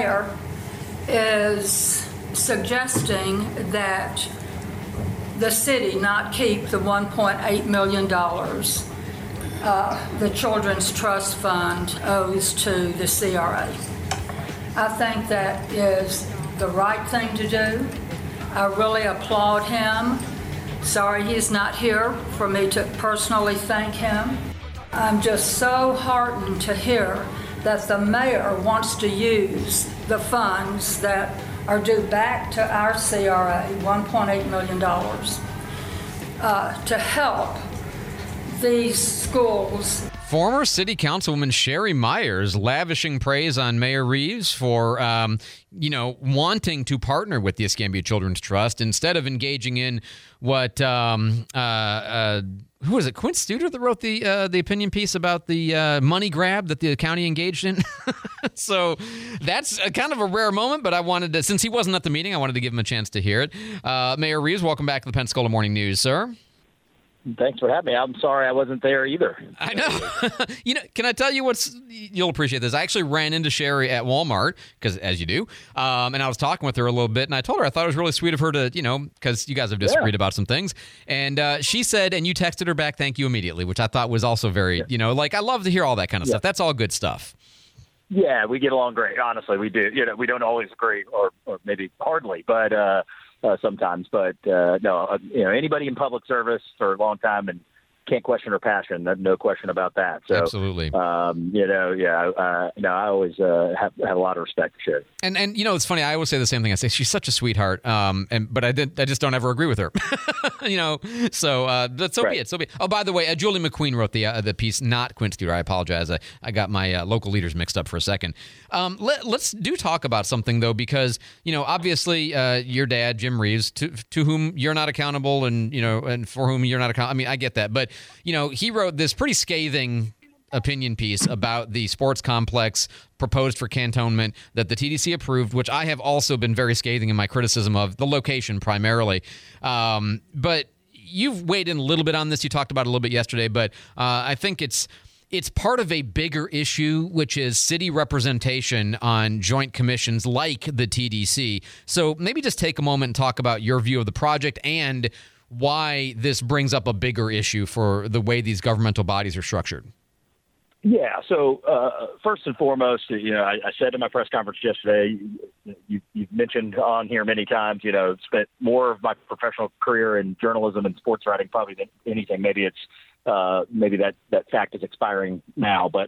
mayor is suggesting that the city not keep the $1.8 million the Children's Trust Fund owes to the CRA. I think that is the right thing to do. I really applaud him. Sorry he's not here for me to personally thank him. I'm just so heartened to hear that the mayor wants to use the funds that are due back to our CRA, $1.8 million, to help these schools. Former City Councilwoman Sherry Myers lavishing praise on Mayor Reeves for, wanting to partner with the Escambia Children's Trust instead of engaging in what, who was it, Quint Studer that wrote the opinion piece about the money grab that the county engaged in? So that's kind of a rare moment, but I wanted to, since he wasn't at the meeting, I wanted to give him a chance to hear it. Mayor Reeves, welcome back to the Pensacola Morning News, sir. Thanks for having me. I'm sorry I wasn't there either. I know. Can I tell you you'll appreciate this. I actually ran into Sherry at Walmart, because as you do, and I was talking with her a little bit, and I told her I thought it was really sweet of her to, because you guys have disagreed about some things. And she said, and you texted her back, thank you immediately, which I thought was also very, I love to hear all that kind of stuff. That's all good stuff. Yeah, we get along great. Honestly, we do. We don't always agree, or maybe hardly, but sometimes. But no, anybody in public service for a long time and can't question her passion. No question about that. So absolutely. I always have a lot of respect for Sherry. And it's funny. I always say the same thing. I say she's such a sweetheart. But I just don't ever agree with her. So but so be it. So be it. Oh, by the way, Julie McQueen wrote the piece, not Quint Studer. I apologize. I got my local leaders mixed up for a second. Let's talk about something though, because obviously your dad, Jim Reeves, to whom you're not accountable, and for whom you're not accountable. I mean, I get that, but he wrote this pretty scathing opinion piece about the sports complex proposed for cantonment that the TDC approved, which I have also been very scathing in my criticism of the location primarily. But you've weighed in a little bit on this. You talked about it a little bit yesterday, but I think it's part of a bigger issue, which is city representation on joint commissions like the TDC. So maybe just take a moment and talk about your view of the project and why this brings up a bigger issue for the way these governmental bodies are structured. Yeah. So first and foremost, I said in my press conference yesterday, you've mentioned on here many times, spent more of my professional career in journalism and sports writing probably than anything. Maybe it's maybe that fact is expiring now, but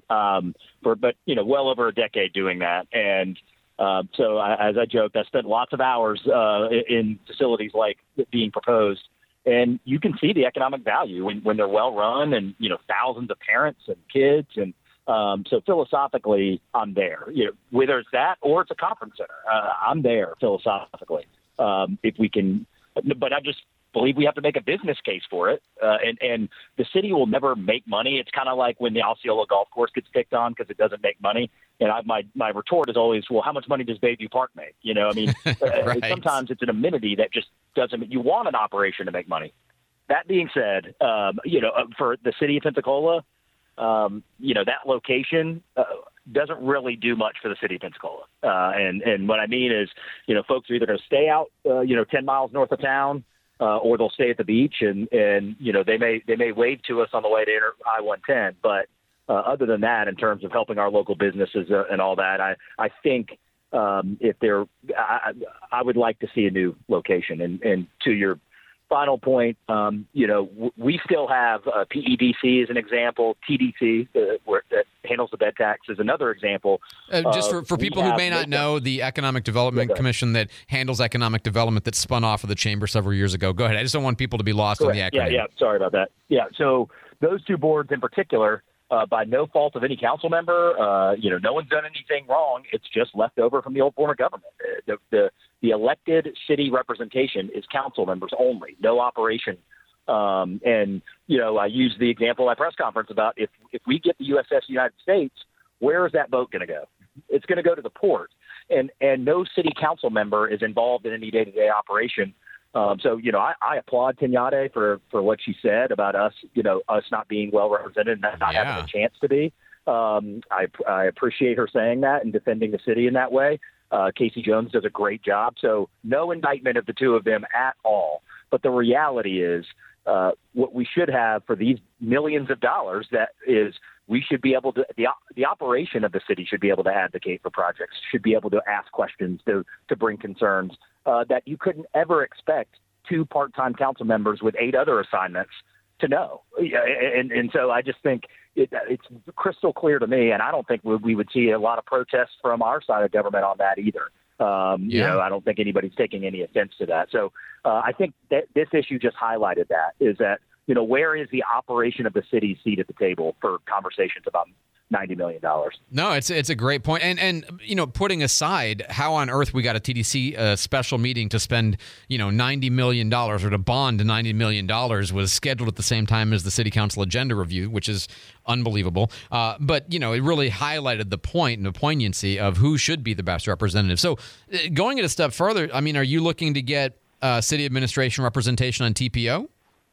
well over a decade doing that. And so as I joked, I spent lots of hours in facilities like being proposed. And you can see the economic value when they're well run and, thousands of parents and kids. And so philosophically, I'm there, whether it's that or it's a conference center. I'm there philosophically if we can. But I just believe we have to make a business case for it. And the city will never make money. It's kind of like when the Osceola golf course gets picked on because it doesn't make money. And my retort is always, well, how much money does Bayview Park make? Right. Sometimes it's an amenity that just doesn't. You want an operation to make money. That being said, for the city of Pensacola, that location doesn't really do much for the city of Pensacola. And what I mean is, folks are either going to stay out, 10 miles north of town, or they'll stay at the beach, and they may wave to us on the way to I-110, but other than that, in terms of helping our local businesses and all that, I think I would like to see a new location. And to your final point, we still have PEDC as an example, TDC that handles the bed tax is another example. Just for people who may not know, the Economic Development Commission that handles economic development that spun off of the chamber several years ago. Go ahead. I just don't want people to be lost on the acronym. Yeah. Sorry about that. Yeah. So those two boards in particular, by no fault of any council member, no one's done anything wrong. It's just left over from the old form of government. The elected city representation is council members only, no operation. And I used the example at my press conference about if we get the USS United States, where is that boat going to go? It's going to go to the port. And no city council member is involved in any day-to-day operation. So I applaud Kenyatte for what she said about us not being well represented and not having a chance to be. I appreciate her saying that and defending the city in that way. Casey Jones does a great job. So no indictment of the two of them at all. But the reality is what we should have for these millions of dollars, that is, we should be able to, the operation of the city should be able to advocate for projects, should be able to ask questions, to bring concerns that you couldn't ever expect two part-time council members with 8 other assignments to know. And so I just think it's crystal clear to me, and I don't think we would see a lot of protests from our side of government on that either. You know, I don't think anybody's taking any offense to that. So I think that this issue just highlighted that, is that, you know, where is the operation of the city's seat at the table for conversations about $90 million? No, it's a great point. And you know, putting aside how on earth we got a TDC special meeting to spend, you know, $90 million or to bond $90 million was scheduled at the same time as the city council agenda review, which is unbelievable. But, you know, it really highlighted the point and the poignancy of who should be the best representative. So going it a step further, I mean, are you looking to get city administration representation on TPO?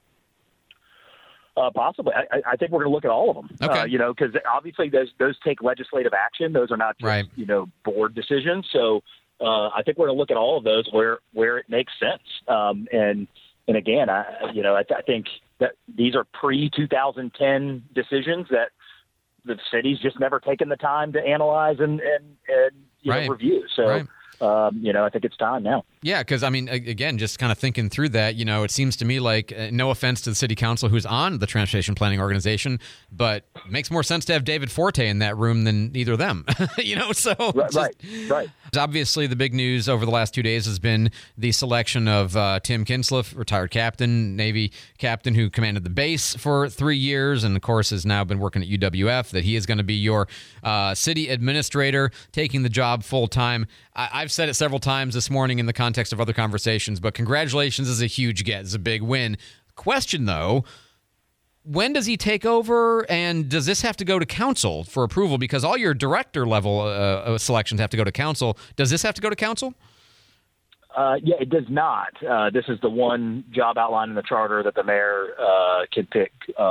Possibly. I think we're going to look at all of them. Okay. You know, because obviously those take legislative action. Those are not just, you know, board decisions. So I think we're going to look at all of those where it makes sense. And again, I think that these are pre-2010 decisions that the city's just never taken the time to analyze and you know, review. So. You know, I think it's time now. Yeah, because, I mean, again, just kind of thinking through that, you know, it seems to me like, no offense to the city council who's on the transportation planning organization, but it makes more sense to have David Forte in that room than either of them, you know, so. Right. Obviously, the big news over the last 2 days has been the selection of Tim Kinsliff, retired captain, Navy captain who commanded the base for 3 years and, of course, has now been working at UWF, that he is going to be your city administrator, taking the job full time. I've said it several times this morning in the context of other conversations, but congratulations is a huge get. It's a big win. Question, though, when does he take over, and does this have to go to council for approval? Because all your director level selections have to go to council. Does this have to go to council? Yeah, it does not. This is the one job outlined in the charter that the mayor can pick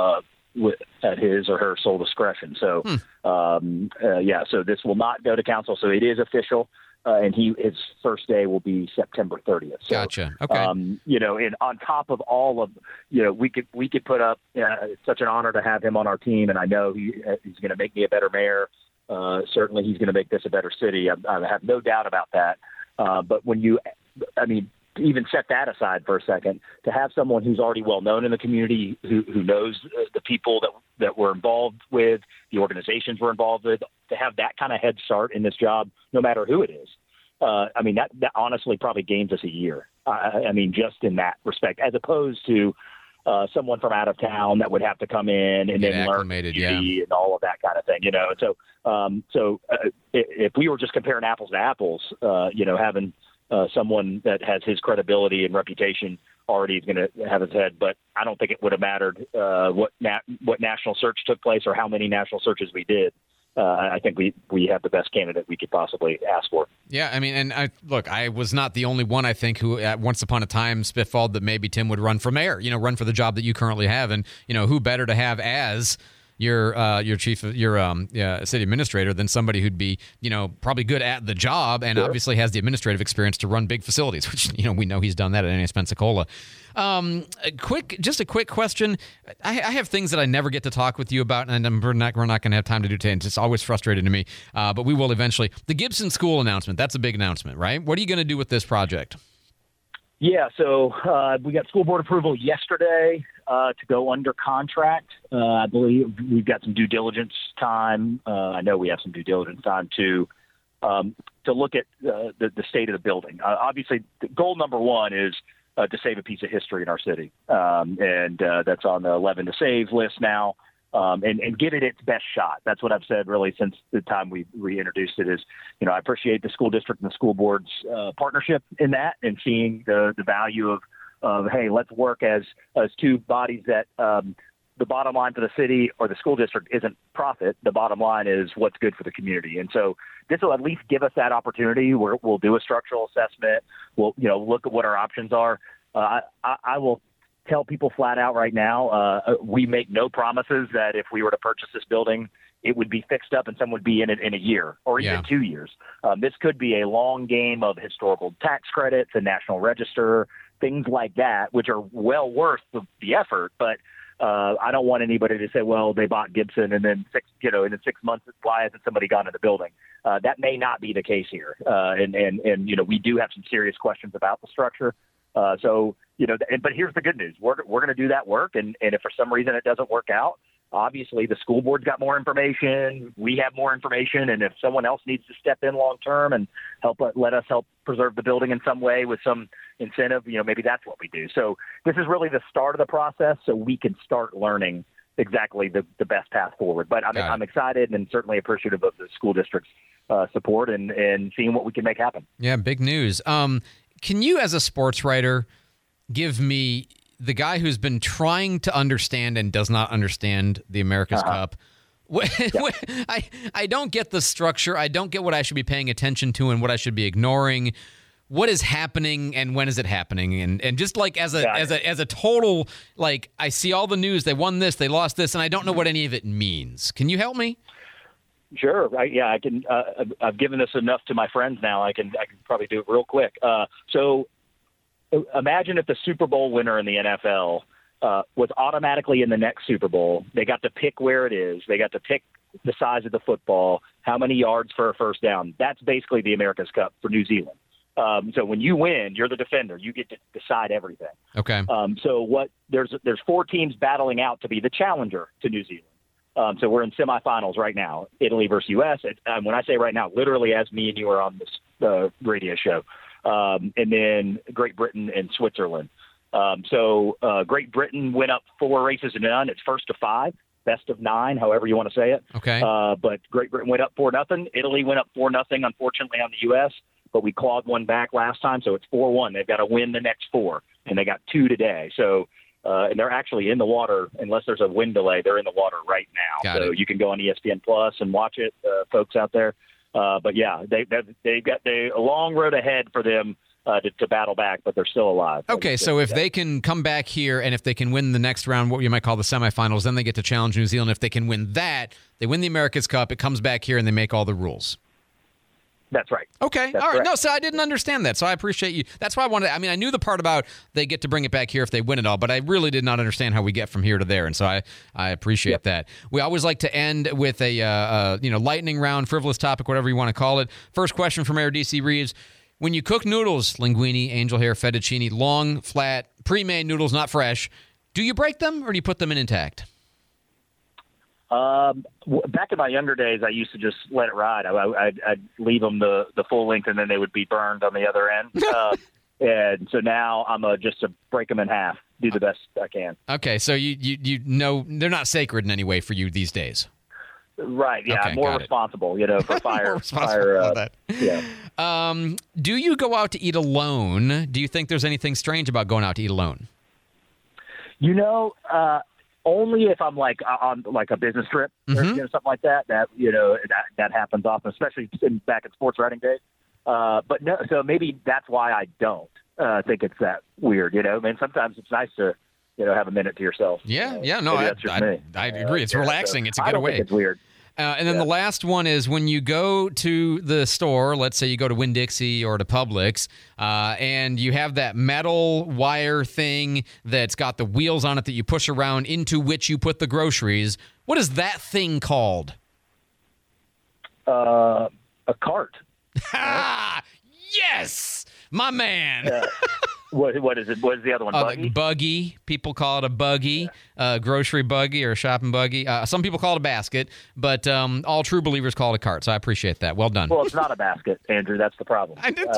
at his or her sole discretion. So, so this will not go to council. So it is official. And his first day will be September 30th. So, gotcha. Okay. You know, and on top of all of, you know, we could put up. It's such an honor to have him on our team, and I know he's going to make me a better mayor. Certainly, he's going to make this a better city. I have no doubt about that. But when to even set that aside for a second, to have someone who's already well known in the community, who knows the people that we're involved with, the organizations we're involved with, to have that kind of head start in this job, no matter who it is. That honestly probably gains us a year. Just in that respect, as opposed to someone from out of town that would have to come in and then learn TV and all of that kind of thing, you know. And so if we were just comparing apples to apples, having someone that has his credibility and reputation already is going to have his head. But I don't think it would have mattered what national search took place or how many national searches we did. I think we have the best candidate we could possibly ask for. Yeah, I mean, and I was not the only one, I think, who at once upon a time spitballed that maybe Tim would run for mayor, run for the job that you currently have. And, who better to have as your chief, your city administrator than somebody who'd be, probably good at the job and obviously has the administrative experience to run big facilities, which, we know he's done that at NAS Pensacola. Just a quick question. I have things that I never get to talk with you about, and we're not going to have time to do today. And it's always frustrating to me, but we will eventually. The Gibson School announcement, that's a big announcement, right? What are you going to do with this project? Yeah, so we got school board approval yesterday to go under contract. I believe we've got some due diligence time. I know we have some due diligence time to look at the state of the building. Obviously, goal number one is to save a piece of history in our city, and that's on the 11 to save list now. And give it its best shot. That's what I've said really since the time we reintroduced it is, I appreciate the school district and the school board's partnership in that and seeing the value of, hey, let's work as two bodies that the bottom line for the city or the school district isn't profit. The bottom line is what's good for the community. And so this will at least give us that opportunity where we'll do a structural assessment. We'll, look at what our options are. I will tell people flat out right now, we make no promises that if we were to purchase this building it would be fixed up and someone would be in it in a year or even Yeah. 2 years. This could be a long game of historical tax credits and National Register, things like that, which are well worth the effort. But I don't want anybody to say, well, they bought Gibson and then in 6 months, why hasn't somebody gone to the building? That may not be the case here. And we do have some serious questions about the structure. But here's the good news. We're going to do that work. And if for some reason it doesn't work out, obviously the school board's got more information. We have more information. And if someone else needs to step in long term and let us help preserve the building in some way with some incentive, maybe that's what we do. So this is really the start of the process so we can start learning exactly the best path forward. But I'm excited and certainly appreciative of the school district's support and seeing what we can make happen. Yeah, big news. Can you, as a sports writer, give me the guy who's been trying to understand and does not understand the America's Cup? I don't get the structure. I don't get what I should be paying attention to and what I should be ignoring. What is happening and when is it happening? And just like as a total, like, I see all the news. They won this, they lost this, and I don't know what any of it means. Can you help me? Sure. I can. I've given this enough to my friends now. I can probably do it real quick. So imagine if the Super Bowl winner in the NFL was automatically in the next Super Bowl. They got to pick where it is. They got to pick the size of the football, how many yards for a first down. That's basically the America's Cup for New Zealand. So when you win, you're the defender. You get to decide everything. Okay. There's 4 teams battling out to be the challenger to New Zealand. So we're in semifinals right now, Italy versus U.S. When I say right now, literally as me and you are on this radio show. And then Great Britain and Switzerland. Great Britain went up 4 races to none. It's first to 5, best of 9, however you want to say it. Okay. But Great Britain went up 4-0. Italy went up 4-0, unfortunately, on the U.S., but we clawed one back last time, so it's 4-1. They've got to win the next 4, and they got 2 today. So, and they're actually in the water, unless there's a wind delay, they're in the water right now. So you can go on ESPN Plus and watch it, folks out there. But yeah, they've got a long road ahead for them to battle back, but they're still alive. Okay, so if they can come back here and if they can win the next round, what you might call the semifinals, then they get to challenge New Zealand. If they can win that, they win the America's Cup, it comes back here and they make all the rules. That's right. Okay. That's all right. correct. No, so I didn't understand that. So I appreciate you. That's why I wanted. I mean, I knew the part about they get to bring it back here if they win it all, but I really did not understand how we get from here to there. And so I appreciate that. We always like to end with a lightning round, frivolous topic, whatever you want to call it. First question from Mayor DC Reeves: when you cook noodles, linguine, angel hair, fettuccine, long, flat, pre-made noodles, not fresh, do you break them or do you put them in intact? Back in my younger days, I used to just let it ride. I'd leave them the full length, and then they would be burned on the other end. And so now I'm just to break them in half, do the best I can. Okay, so you know they're not sacred in any way for you these days. Right? Yeah, Okay, I'm more got it. responsible, for fire. More responsible for that. Yeah. Do you go out to eat alone? Do you think there's anything strange about going out to eat alone? Only if I'm on a business trip or something like that. That happens often, especially back in sports writing days. But no, so maybe that's why I don't think it's that weird. I mean, sometimes it's nice to have a minute to yourself. Yeah, that's just me. I agree. It's relaxing. It's a I don't getaway. think it's weird. And then the last one is when you go to the store, let's say you go to Winn-Dixie or to Publix, and you have that metal wire thing that's got the wheels on it that you push around into which you put the groceries. What is that thing called? A cart. Yes! My man. What is it? What is the other one? Buggy? Buggy. People call it a buggy, grocery buggy or a shopping buggy. Some people call it a basket, but all true believers call it a cart. So I appreciate that. Well done. Well, it's not a basket, Andrew. That's the problem. I did.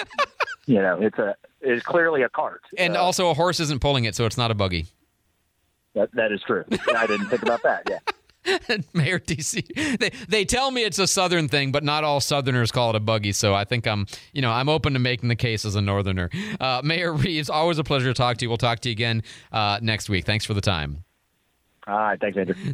It's clearly a cart. And also a horse isn't pulling it, so it's not a buggy. That is true. I didn't think about that. Yeah. Mayor DC, they tell me it's a Southern thing, but not all Southerners call it a buggy. So I think I'm open to making the case as a Northerner. Mayor Reeves, always a pleasure to talk to you. We'll talk to you again next week. Thanks for the time. All right. Thanks, Andrew.